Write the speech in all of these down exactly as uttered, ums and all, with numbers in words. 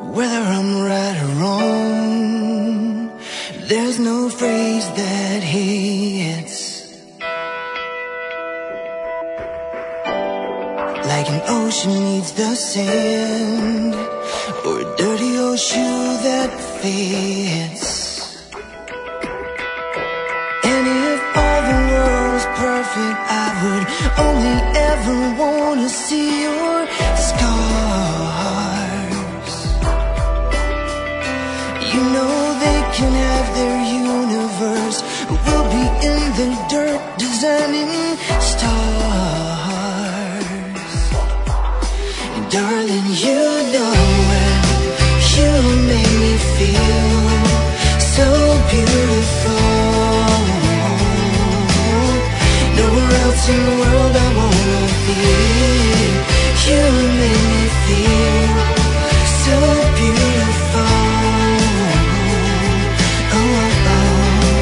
Whether I'm right or wrong, there's no phrase that hits like an ocean needs the sand, or a dirty old shoe that fits. And if all the world's perfect, I would only ever wanna see your scars. You know they can have their universe, we'll be in the dirt designing stars. And darling, you know when you make me feel so beautiful, nowhere else in the world I wanna be. You make me feel so beautiful. Oh, oh, oh.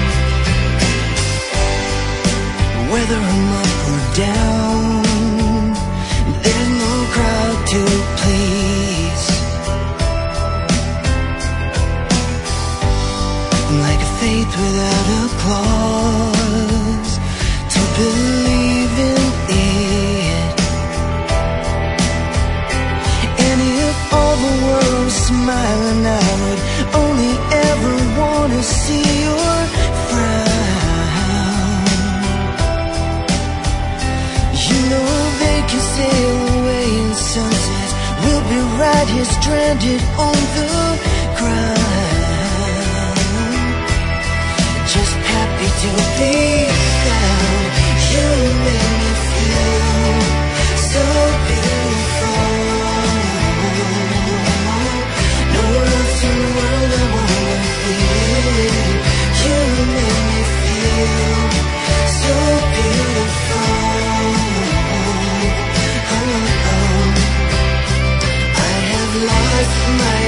Whether I'm up or down, there's no crowd to please. I'm like a faith without a clause to believe in it. And if all the world was smiling, I would only ever wanna see your frown. You know they can sail away in sunsets, we'll be right here stranded on the ground, just happy to be found. You make me feel so beautiful, nowhere else in the world I wanna be. You make me feel so beautiful. Oh, oh. I have lost my